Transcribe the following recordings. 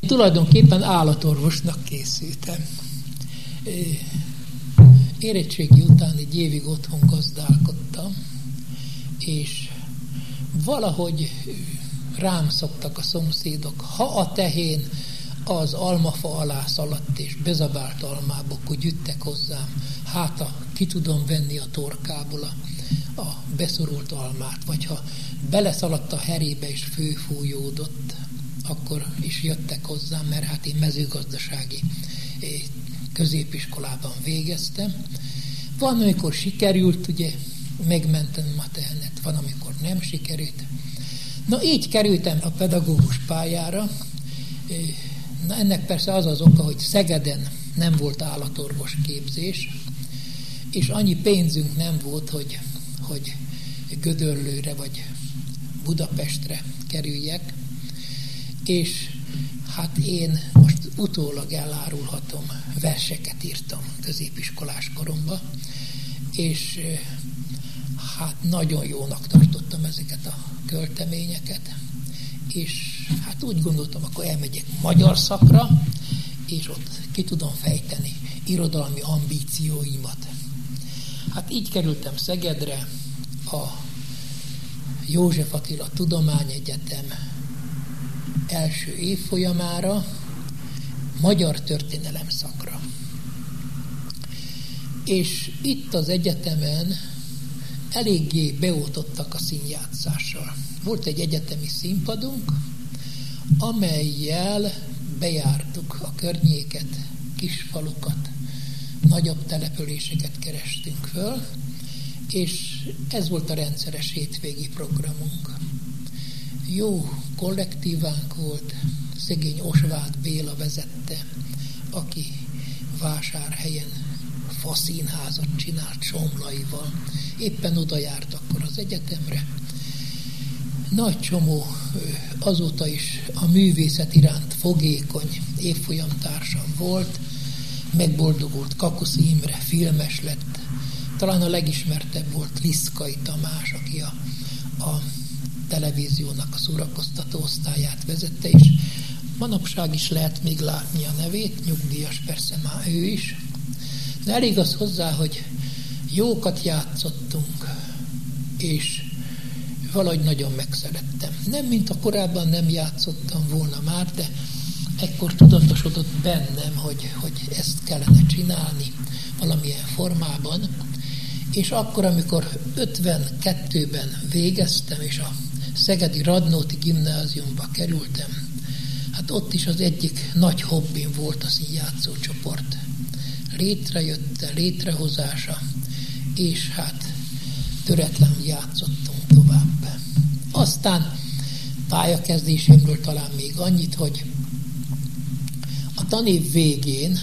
tulajdonképpen állatorvosnak készültem. Érettségi után egy évig otthon gazdálkodtam, és valahogy rám szoktak a szomszédok, ha a tehén az almafa alá szaladt és bezabált almába, akkor gyűjtek hozzám, ki tudom venni a torkából a beszorult almát, vagy ha beleszaladt a herébe és főfújódott, akkor is jöttek hozzám, mert hát én mezőgazdasági középiskolában végeztem. Van, amikor sikerült, ugye, megmentem a tehenet, van, amikor nem sikerült. Na, így kerültem a pedagógus pályára. Na, ennek persze az az oka, hogy Szegeden nem volt állatorvos képzés, és annyi pénzünk nem volt, hogy Gödöllőre vagy Budapestre kerüljek, és hát én most utólag elárulhatom, verseket írtam középiskolás koromban, és hát nagyon jónak tartottam ezeket a költeményeket, és hát úgy gondoltam, akkor elmegyek magyar szakra, és ott ki tudom fejteni irodalmi ambícióimat. Hát így kerültem Szegedre, a József Attila Tudományegyetem első évfolyamára, magyar történelem szakra. És itt az egyetemen eléggé beoltottak a színjátszással. Volt egy egyetemi színpadunk, amellyel bejártuk a környéket, kisfalukat, nagyobb településeket kerestünk föl, és ez volt a rendszeres hétvégi programunk. Jó kollektívánk volt, szegény Osváth Béla vezette, aki Vásárhelyen faszínházat csinált somlaival. Éppen oda járt akkor az egyetemre. Nagy csomó azóta is a művészet iránt fogékony évfolyamtársam volt, megboldogult Kakuszi Imre, filmes lett. Talán a legismertebb volt Liszkai Tamás, aki a televíziónak a szórakoztató osztályát vezette, és manapság is lehet még látni a nevét, nyugdíjas persze már ő is. De elég az hozzá, hogy jókat játszottunk, és valahogy nagyon megszerettem. Nem, mint a korábban nem játszottam volna már, de ekkor tudatosodott bennem, hogy ezt kellene csinálni valamilyen formában. És akkor, amikor 52-ben végeztem, és a Szegedi Radnóti Gimnáziumba kerültem, hát ott is az egyik nagy hobbim volt a színjátszó csoport létrejötte, létrehozása, és hát töretlenül játszottunk tovább. Aztán pályakezdésemről talán még annyit, hogy a tanév végén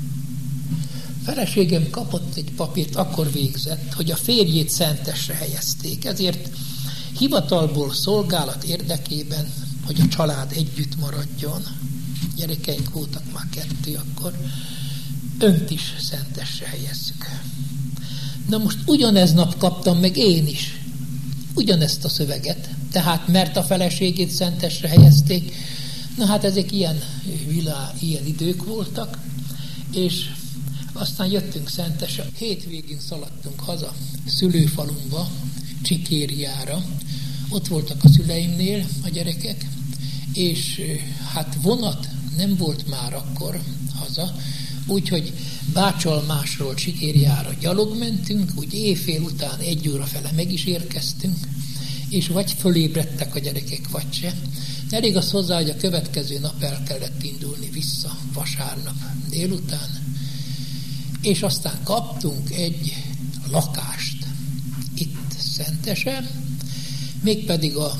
feleségem kapott egy papírt, akkor végzett, hogy a férjét Szentesre helyezték. Ezért hivatalból szolgálat érdekében, hogy a család együtt maradjon, gyerekeink voltak már 2 akkor, önt is Szentesre helyezzük. Na most ugyanez nap kaptam meg én is ugyanezt a szöveget, tehát mert a feleségét Szentesre helyezték. Na hát ezek ilyen idők voltak, és aztán jöttünk Szentesre, hétvégén szaladtunk haza szülőfalumba, Csikériára. Ott voltak a szüleimnél a gyerekek, és hát vonat nem volt már akkor haza, úgyhogy Bácsalmásról Csikériára gyalog mentünk, úgy éjfél után 1 óra fele meg is érkeztünk, és vagy fölébredtek a gyerekek, vagy se. De elég az hozzá, hogy a következő nap el kellett indulni vissza, vasárnap délután, és aztán kaptunk egy lakást itt Szentesen, mégpedig az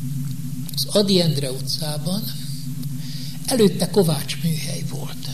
Ady Endre utcában, előtte Kovács műhely volt.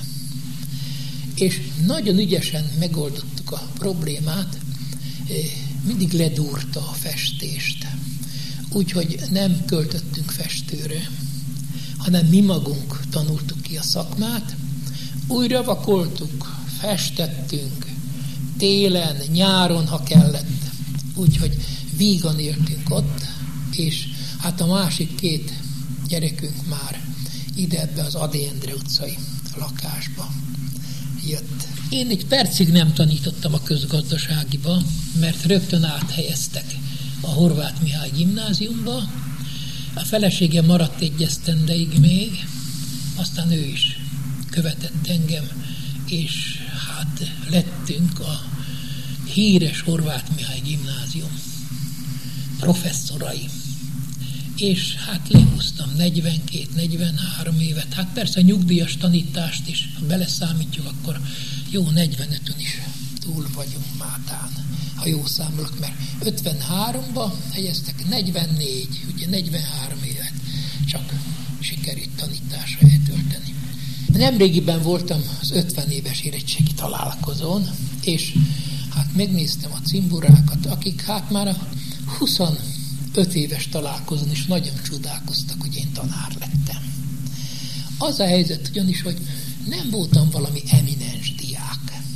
És nagyon ügyesen megoldottuk a problémát, mindig ledúrta a festést. Úgyhogy nem költöttünk festőre, hanem mi magunk tanultuk ki a szakmát, újra vakoltuk, festettünk, télen, nyáron, ha kellett. Úgyhogy vígan éltünk ott, és hát a másik 2 gyerekünk már ide ebbe az Ady Endre utcai lakásba jött. Én egy percig nem tanítottam a közgazdaságiba, mert rögtön áthelyeztek a Horváth Mihály gimnáziumba. A felesége maradt egy esztendeig még, aztán ő is követett engem, és hát lettünk a híres Horváth Mihály gimnázium professzorai. És hát lehúztam 42-43 évet. Hát persze a nyugdíjas tanítást is, ha beleszámítjuk, akkor jó 45-ön is túl vagyunk mátán, ha jó számolok, mert 53-ba helyeztek, 44, ugye 43 évet csak sikerült tanításra eltölteni. Nemrégiben voltam az 50 éves érettségi találkozón, és hát megnéztem a cimburákat, akik hát már a 25 éves találkozón is nagyon csodálkoztak, hogy én tanár lettem. Az a helyzet ugyanis, hogy nem voltam valami eminens diák.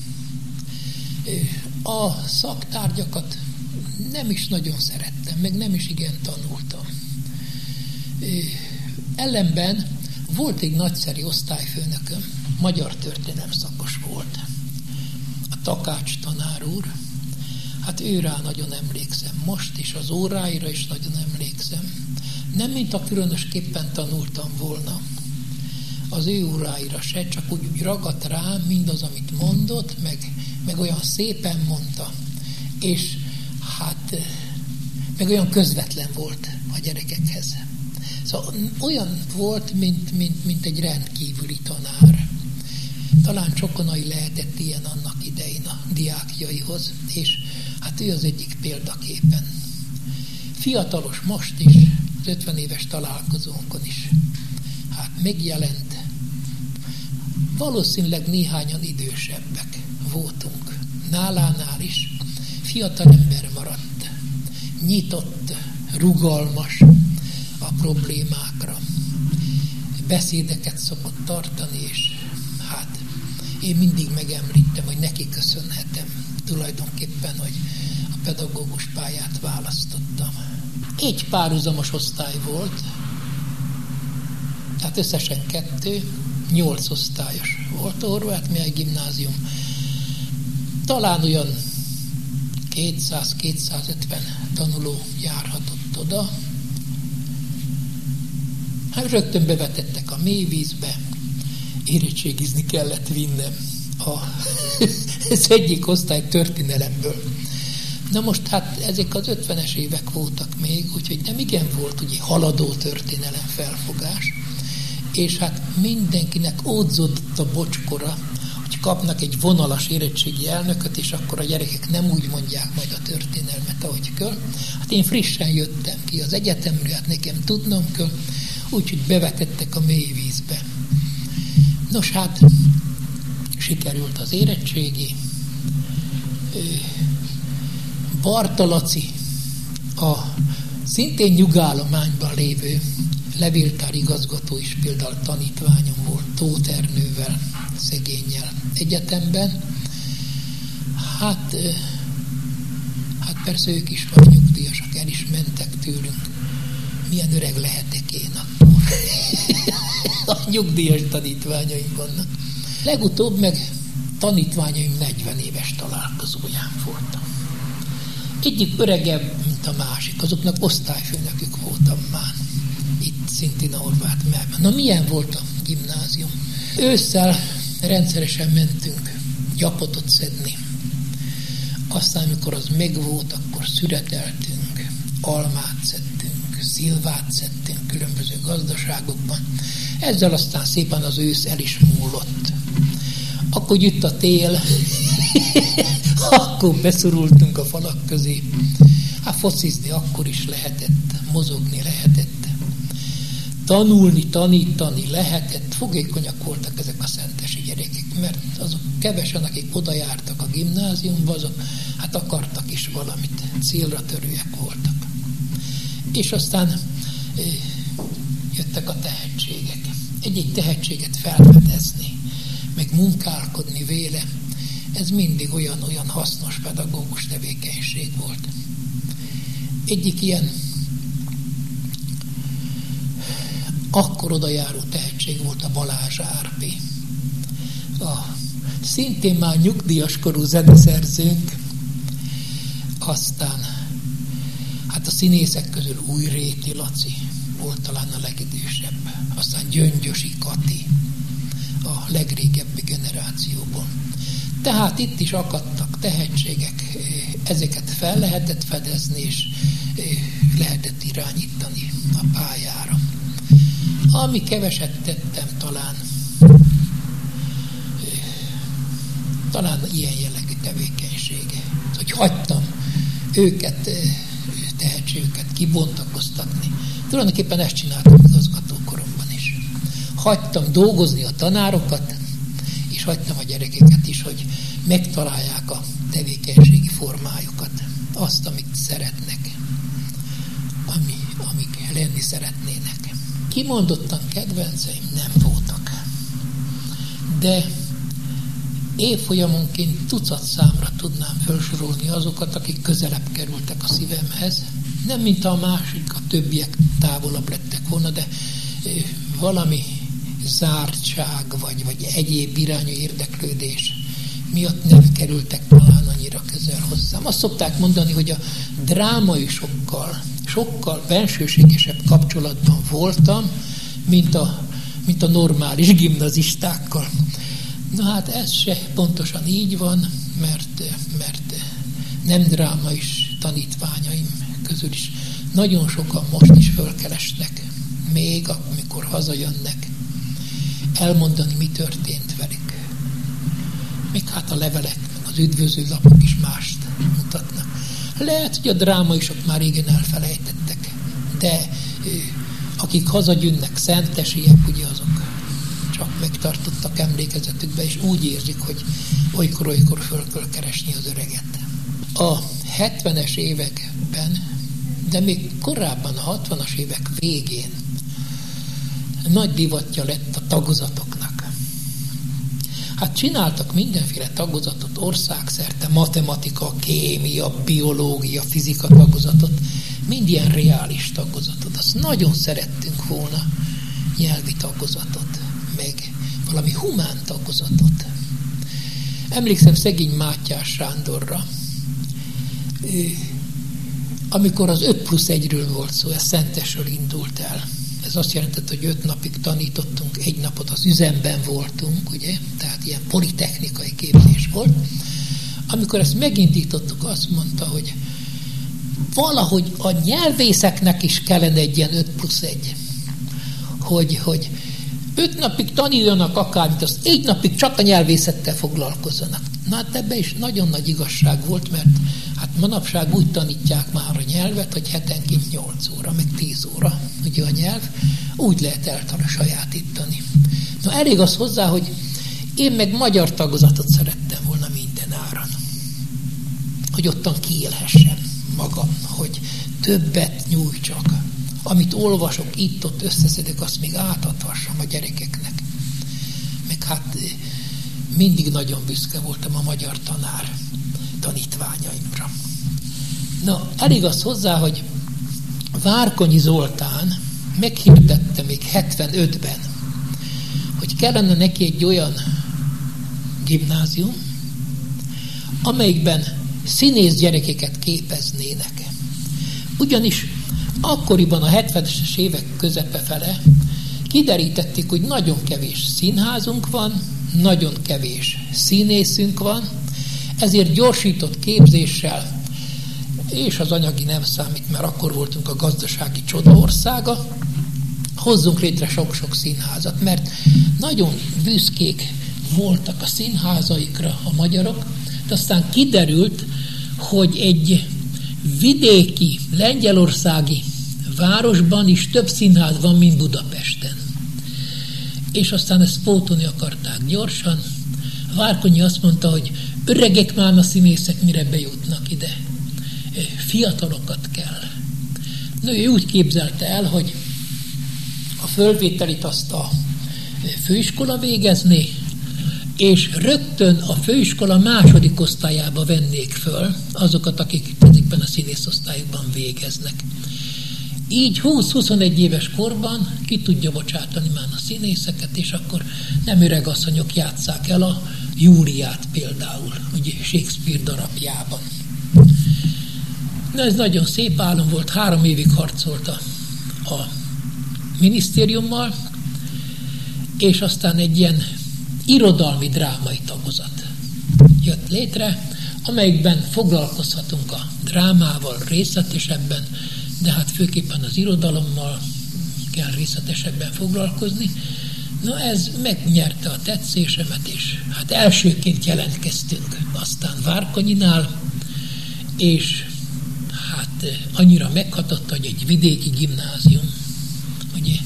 A szaktárgyakat nem is nagyon szerettem, meg nem is igen tanultam. Ellenben volt egy nagyszerű osztályfőnököm, magyar történelem szakos volt, a Takács tanár úr. Hát ő rá nagyon emlékszem most, és az óráira is nagyon emlékszem. Nem mintha különösképpen tanultam volna az ő óráira se, csak úgy ragadt rám mindaz, amit mondott, meg olyan szépen mondta, és hát meg olyan közvetlen volt a gyerekekhez. Szóval olyan volt, mint egy rendkívüli tanár. Talán Csokonai lehetett ilyen annak idején a diákjaihoz, és hát ő az egyik példaképen. Fiatalos most is, az 50 éves találkozónkon is. Hát megjelent. Valószínűleg néhányan idősebbek voltunk. Nálánál is fiatalember maradt. Nyitott, rugalmas a problémákra. Beszédeket szokott tartani, és hát én mindig megemlítem, hogy neki köszönhetem tulajdonképpen, hogy a pedagógus pályát választottam. Egy párhuzamos osztály volt, tehát összesen 2, 8 osztályos volt a Horváth Mihály gimnázium. Talán olyan 200-250 tanuló járhatott oda. Hát rögtön bevetettek a mélyvízbe, érettségizni kellett vinnem az egyik osztály történelemből. Na most hát ezek az 50-es évek voltak még, úgyhogy nem igen volt ugye haladó történelem felfogás, és hát mindenkinek ódzódott a bocskora, hogy kapnak egy vonalas érettségi elnököt, és akkor a gyerekek nem úgy mondják majd a történelmet, ahogy kell. Hát én frissen jöttem ki az egyetemről, hát nekem tudnom kell, úgyhogy bevetettek a mély vízbe. Nos hát, sikerült az érettségi. Barta Laci, a szintén nyugállományban lévő levéltár igazgató is például tanítványom volt, Tóth Ernővel, szegénnyel egyetemben. Hát persze ők is van nyugdíjasak, el is mentek tőlünk. Milyen öreg lehetek én akkor? A nyugdíjas tanítványaim vannak. Legutóbb meg tanítványaim 40 éves találkozóján voltam. Egyik öregebb, mint a másik, azoknak osztályfőnökük voltam már. Itt szintén a Horváth Mihályban. Na milyen volt a gimnázium? Ősszel rendszeresen mentünk gyapotot szedni. Aztán, amikor az megvolt, akkor szüreteltünk, almát szedtünk, szilvát szedtünk különböző gazdaságokban. Ezzel aztán szépen az ősz el is múlott. Akkor jött a tél, akkor beszorultunk a falak közé. Hát focizni akkor is lehetett, mozogni lehetett, tanulni, tanítani lehetett. Fogékonyak voltak ezek a szentesi gyerekek, mert azok kevesen, akik oda jártak a gimnáziumba, azok hát akartak is valamit, célra törőek voltak. És aztán jöttek a tehetségek. Egy-egy tehetséget felfedezni, meg munkálkodni véle, ez mindig olyan hasznos pedagógus tevékenység volt. Egyik ilyen akkor oda járó tehetség tehetség volt a Balázs Árpi. Szintén már nyugdíjas korú zeneszerzőnk, aztán hát a színészek közül Újréti Laci volt talán a legidősebb, aztán Gyöngyösi Kati a legrégebbi generációból. Tehát itt is akadtak tehetségek, ezeket fel lehetett fedezni, és lehetett irányítani a pályára. Ami keveset tettem, talán ilyen jellegű tevékenység, hogy hagytam őket, tehetségüket kibontakoztatni. Tulajdonképpen ezt csináltam igazgatókoromban is. Hagytam dolgozni a tanárokat, és hagytam a gyerekeket is, hogy megtalálják a tevékenységi formájukat, azt, amit szeretnek, amik lenni szeretnének. Kimondottan kedvenceim nem voltak, de évfolyamonként tucat számra tudnám felsorolni azokat, akik közelebb kerültek a szívemhez. Nem mint a másik, a többiek távolabb lettek volna, de valami zártság, vagy egyéb irányú érdeklődés miatt nem kerültek talán annyira közel hozzám. Azt szokták mondani, hogy a drámai sokkal bensőségesebb kapcsolatban voltam, mint a normális gimnazistákkal. Na hát ez se pontosan így van, mert nem drámais tanítványaim közül is nagyon sokan most is fölkeresnek, még amikor hazajönnek, elmondani, mi történt velük. Még hát a levelek, az üdvözlőlapok is mást mutatnak. Lehet, hogy a drámaisok már régen elfelejtettek, de akik hazagyűnnek szentesiek, ugye azok csak megtartottak emlékezetükbe, és úgy érzik, hogy olykor föl kell keresni az öreget. A 70-es években, de még korábban a 60-as évek végén nagy divatja lett a tagozatoknak. Hát csináltak mindenféle tagozatot országszerte, matematika, kémia, biológia, fizika tagozatot, mind ilyen reális tagozatot. Azt nagyon szerettünk volna, nyelvi tagozatot, meg valami humán tagozatot. Emlékszem szegény Mátyás Sándorra, amikor az 5+1-ről volt szó, ez Szentesről indult el. Ez azt jelentett, hogy 5 napig tanítottunk, 1 napot az üzemben voltunk, ugye? Tehát ilyen politechnikai képzés volt. Amikor ezt megindítottuk, azt mondta, hogy valahogy a nyelvészeknek is kellene egy ilyen 5+1. Hogy 5 napig tanuljanak akármit, azt 1 napig csak a nyelvészettel foglalkozzanak. Na hát ebben is nagyon nagy igazság volt, mert hát manapság úgy tanítják már a nyelvet, hogy hetenként 8 óra, meg 10 óra, ugye a nyelv, úgy lehet sajátítani. Na elég az hozzá, hogy én meg magyar tagozatot szerettem volna minden áron. Hogy ottan kiélhessem magam, hogy többet nyújtsak. Amit olvasok, itt-ott összeszedek, azt még átadhassam a gyerekeknek. Meg hát mindig nagyon büszke voltam a magyar tanítványaimra. Na, elég az hozzá, hogy Várkonyi Zoltán meghirdette még 75-ben, hogy kellene neki egy olyan gimnázium, amelyikben színész gyerekeket képeznének. Ugyanis akkoriban a 70-es évek közepe fele kiderítették, hogy nagyon kevés színházunk van, nagyon kevés színészünk van, ezért gyorsított képzéssel, és az anyagi nem számít, mert akkor voltunk a gazdasági csodaországa, hozzunk létre sok-sok színházat, mert nagyon büszkék voltak a színházaikra a magyarok, de aztán kiderült, hogy egy vidéki, lengyelországi városban is több színház van, mint Budapesten. És aztán ezt pótolni akarták gyorsan. Várkonyi azt mondta, hogy öregek már a színészek mire bejutnak ide. Fiatalokat kell. Na, ő úgy képzelte el, hogy a fölvételit azt a főiskola végezné, és rögtön a főiskola második osztályába vennék föl azokat, akik ezekben a színészosztályokban végeznek. Így 20-21 éves korban ki tudja bocsátani már a színészeket, és akkor nem öregasszonyok játsszák el a Júliát például, ugye Shakespeare darabjában. Na, ez nagyon szép álom volt, 3 évig harcolt a minisztériummal, és aztán egy ilyen irodalmi drámai tagozat jött létre, amelyikben foglalkozhatunk a drámával részletesebben, de hát főképpen az irodalommal kell részletesebben foglalkozni. Na, ez megnyerte a tetszésemet, és hát elsőként jelentkeztünk aztán Várkonyinál, és hát annyira meghatott, hogy egy vidéki gimnázium ugye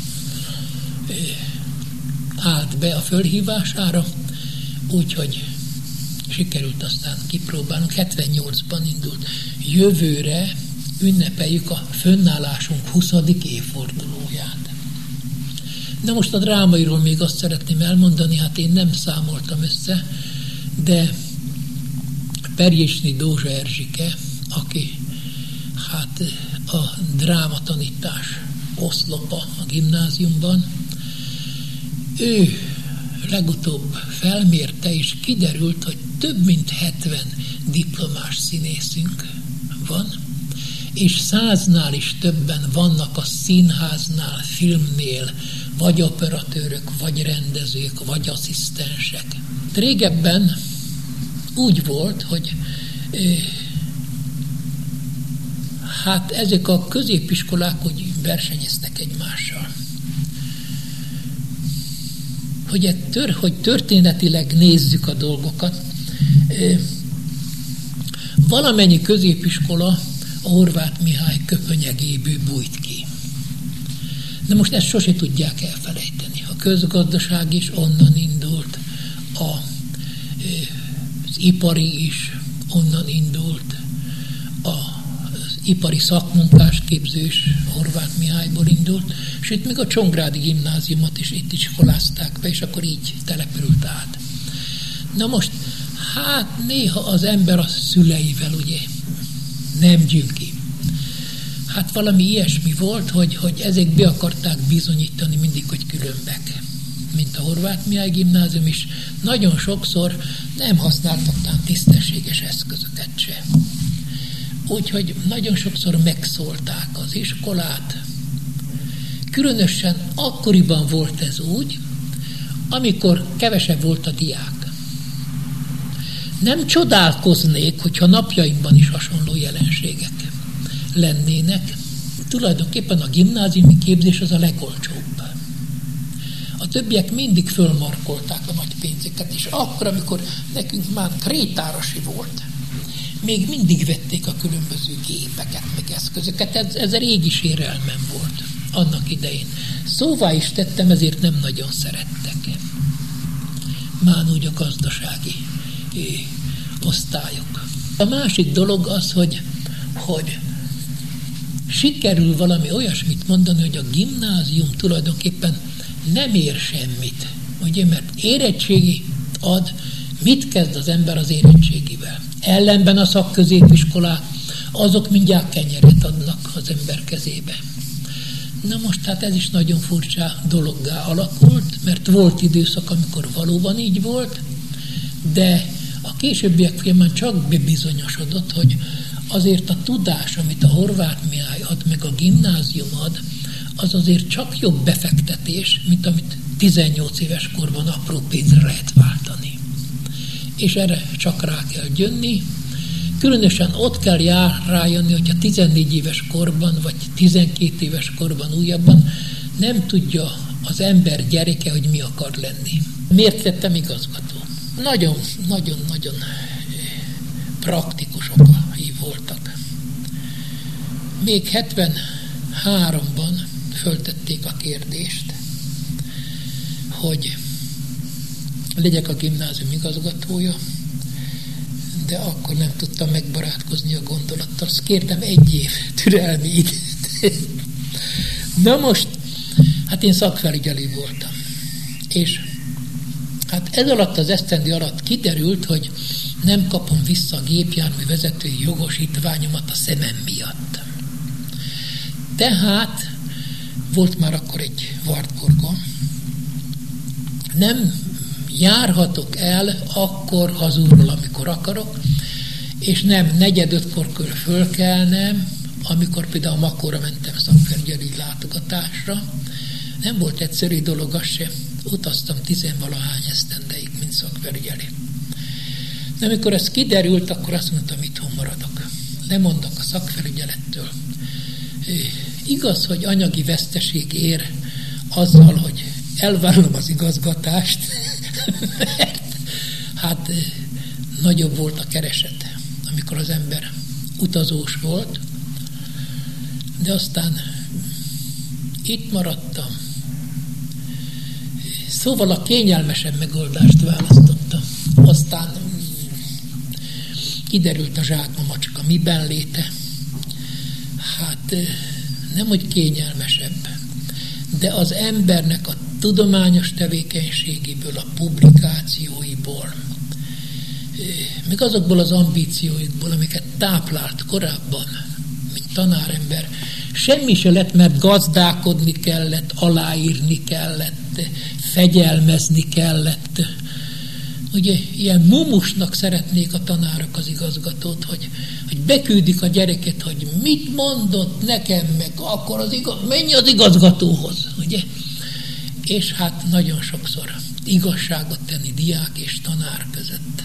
állt be a fölhívására, úgyhogy sikerült aztán kipróbálnunk. 78-ban indult. Jövőre ünnepeljük a fönnállásunk 20. évfordulóját. Na most a drámairól még azt szeretném elmondani, hát én nem számoltam össze, de Perjesnyi Dózsa Erzsike, aki hát a drámatanítás oszlopa a gimnáziumban, ő legutóbb felmérte, és kiderült, hogy több mint 70 diplomás színészünk van, és 100-nál is többen vannak a színháznál, filmnél, vagy operatőrök, vagy rendezők, vagy asszisztensek. Régebben úgy volt, hogy hát ezek a középiskolák úgy versenyeztek egymással. Hogy történetileg nézzük a dolgokat, valamennyi középiskola a Horváth Mihály köpönyegéből bújt ki. De most ezt sose tudják elfelejteni. A közgazdaság is onnan indult, az ipari is onnan indult, az ipari szakmunkás képzés Horváth Mihályból indult, sőt, még a Csongrádi gimnáziumot is itt iskolázták be, és akkor így települt át. Na most, hát néha az ember a szüleivel ugye nem gyűl ki. Hát valami ilyesmi volt, hogy ezek be akarták bizonyítani mindig, hogy különbek, mint a Horváth Mihály gimnázium is. Nagyon sokszor nem használtak talán tisztességes eszközöket se. Úgyhogy nagyon sokszor megszólták az iskolát. Különösen akkoriban volt ez úgy, amikor kevesebb volt a diák. Nem csodálkoznék, hogyha napjainkban is hasonló jelenségek lennének. Tulajdonképpen a gimnáziumi képzés az a legolcsóbb. A többiek mindig fölmarkolták a nagy pénzeket, és akkor, amikor nekünk már krétárasi volt, még mindig vették a különböző gépeket, meg eszközöket. Ez a régi sérelmem volt annak idején. Szóvá is tettem, ezért nem nagyon szerettek. Már úgy a gazdasági osztályok. A másik dolog az, hogy sikerül valami olyasmit mondani, hogy a gimnázium tulajdonképpen nem ér semmit. Ugye, mert érettségi ad, mit kezd az ember az érettségivel? Ellenben a szakközépiskolák, azok mindjárt kenyeret adnak az ember kezébe. Na most hát ez is nagyon furcsa dologgá alakult, mert volt időszak, amikor valóban így volt, de a későbbiek folyamán csak bebizonyosodott, hogy azért a tudás, amit a Horváth Mihály ad, meg a gimnázium ad, az azért csak jobb befektetés, mint amit 18 éves korban apró pénzre lehet váltani. És erre csak rá kell jönni. Különösen ott kell rájönni, hogyha 14 éves korban, vagy 12 éves korban újabban nem tudja az ember gyereke, hogy mi akar lenni. Miért lettem igazgató? Nagyon praktikus okai voltak. Még 73-ban föltették a kérdést, hogy legyek a gimnázium igazgatója, de akkor nem tudtam megbarátkozni a gondolattal. Azt kértem 1 év türelmi időt. Na most, hát én szakfelügyelő voltam. És hát ez alatt az esztendő alatt kiderült, hogy nem kapom vissza a gépjármű vezetői jogosítványomat a szemem miatt. Tehát volt már akkor egy Wartburgon. Nem járhatok el akkor hazulról, amikor akarok, és nem 4-5-kor kell fölkelnem, amikor például Makóra mentem Szakfergyeli látogatásra. Nem volt egyszerű dolog az se. Utaztam 10-valahány esztendeig, mint Szakfergyeli. De amikor ez kiderült, akkor azt mondtam, itthon maradok. Lemondok a szakfelügyelettől. Igaz, hogy anyagi veszteség ér azzal, hogy elvállalom az igazgatást, mert hát nagyobb volt a kereset, amikor az ember utazós volt, de aztán itt maradtam. Szóval a kényelmesebb megoldást választottam. Aztán kiderült a zsákba macska miben léte. Hát nem, hogy kényelmesebb, de az embernek a tudományos tevékenységéből, a publikációiból, még azokból az ambícióikból, amiket táplált korábban, mint tanárember, semmi se lett, mert gazdálkodni kellett, aláírni kellett, fegyelmezni kellett. Ugye ilyen mumusnak szeretnék a tanárok az igazgatót, hogy beküldik a gyereket, hogy mit mondott nekem, meg akkor menj az igazgatóhoz, ugye? És hát nagyon sokszor igazságot tenni diák és tanár között.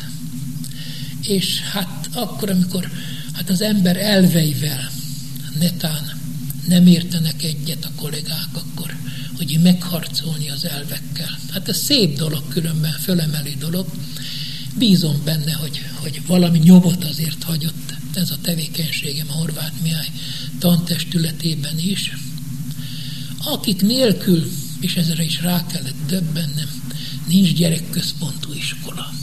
És hát akkor, amikor hát az ember elveivel netán nem értenek egyet a kollégák, akkor hogy megharcolni az elvekkel. Hát ez szép dolog, különben fölemelő dolog. Bízom benne, hogy valami nyomot azért hagyott ez a tevékenységem a Horváth Mihály tantestületében is. Akik nélkül, és ezre is rá kellett döbbennem, nincs gyerekközpontú iskola.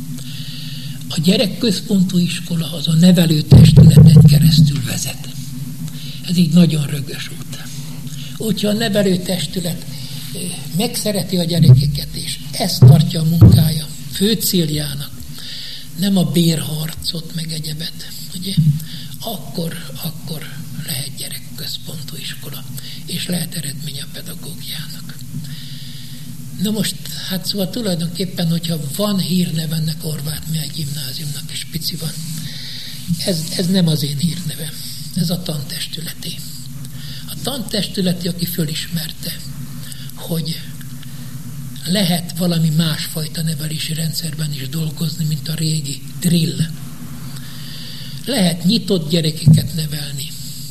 A gyerekközpontú iskola az a nevelőtestületen keresztül vezet. Ez így nagyon rögös út. Úgyhogy a nevelőtestület megszereti a gyerekeket, és ezt tartja a munkája fő céljának, nem a bérharcot, meg egyebet, ugye? Akkor lehet gyerekközpontú iskola, és lehet eredmény a pedagógiának. Na most, hát szóval tulajdonképpen, hogyha van hírneve ennek a Horváth Mihály gimnáziumnak, és pici van, ez nem az én hírnevem, ez a tantestületé. A tantestületi, aki fölismerte, hogy lehet valami másfajta nevelési rendszerben is dolgozni, mint a régi drill. Lehet nyitott gyerekeket nevelni.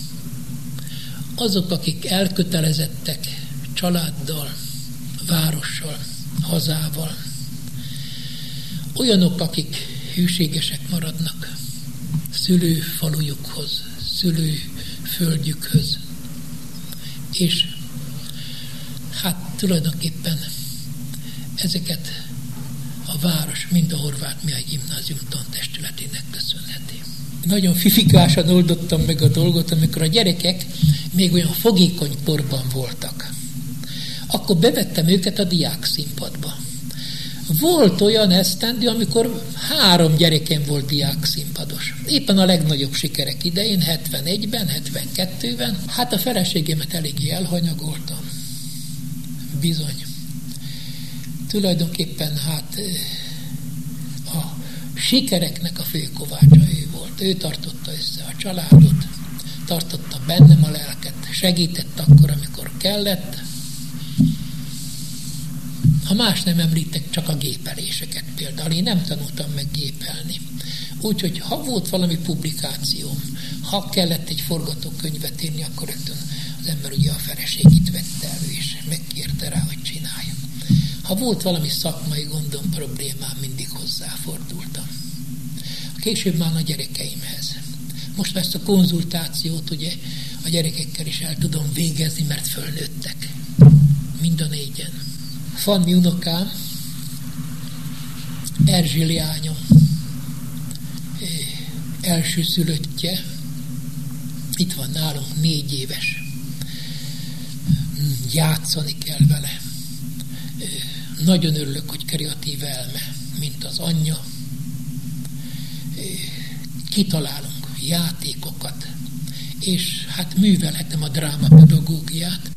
Azok, akik elkötelezettek családdal, várossal, hazával. Olyanok, akik hűségesek maradnak szülőfalujukhoz, szülőföldjükhöz. És hát tulajdonképpen ezeket a város mind a Horváth Mihály gimnázium tantestületének köszönheti. Nagyon fifikásan oldottam meg a dolgot, amikor a gyerekek még olyan fogékony korban voltak. Akkor bevettem őket a diákszínpadba. Volt olyan esztendő, amikor 3 gyerekem volt diákszínpados. Éppen a legnagyobb sikerek idején, 71-ben, 72-ben. Hát a feleségemet eléggé elhanyagoltam. Bizony. Tulajdonképpen hát a sikereknek a főkovácsa ő volt. Ő tartotta össze a családot, tartotta bennem a lelket, segített akkor, amikor kellett. Ha más nem említek, csak a gépeléseket például. Én nem tanultam meg gépelni. Úgyhogy ha volt valami publikációm, ha kellett egy forgatókönyvet írni, akkor rögtön az ember ugye a feleségét vette elő, és megkérte rá, hogy csináljon. Ha volt valami szakmai gondom, problémám, mindig hozzáfordultam. Később már a gyerekeimhez. Most már ezt a konzultációt ugye a gyerekekkel is el tudom végezni, mert fölnőttek. Mind a 4-en. Fanni unokám, Erzsi leányom első szülöttje, itt van nálunk 4 éves. Játszani kell vele. Nagyon örülök, hogy kreatív elme, mint az anyja. Kitalálunk játékokat, és hát művelhetem a drámapedagógiát.